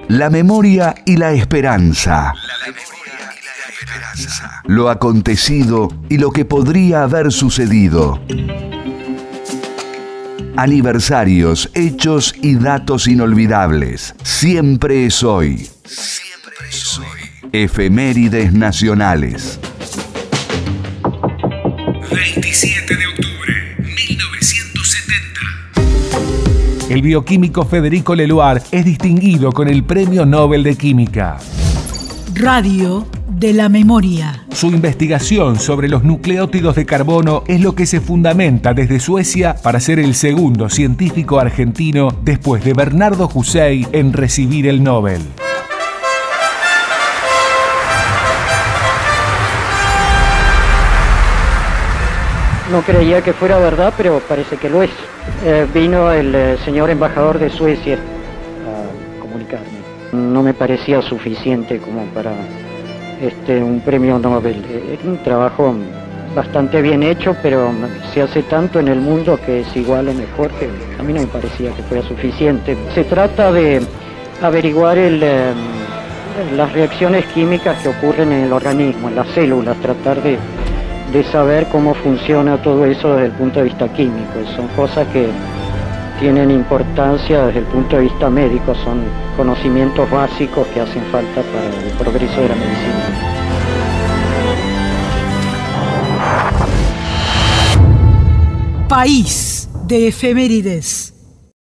La memoria y la esperanza. Lo acontecido y lo que podría haber sucedido. Aniversarios, hechos y datos inolvidables. Siempre es hoy. Siempre es hoy. Efemérides nacionales. 27 de octubre, 1970. El bioquímico Federico Leloir es distinguido con el Premio Nobel de Química. Radio de la memoria. Su investigación sobre los nucleótidos de carbono es lo que se fundamenta desde Suecia para ser el segundo científico argentino después de Bernardo Hussein en recibir el Nobel. No creía que fuera verdad, pero parece que lo es. Vino el señor embajador de Suecia a comunicarme. No me parecía suficiente como para un premio Nobel. Es un trabajo bastante bien hecho, pero se hace tanto en el mundo que es igual o mejor, que a mí no me parecía que fuera suficiente. Se trata de averiguar las reacciones químicas que ocurren en el organismo, en las células, tratar de saber cómo funciona todo eso desde el punto de vista químico. Son cosas que tienen importancia desde el punto de vista médico, son conocimientos básicos que hacen falta para el progreso de la medicina. País de efemérides.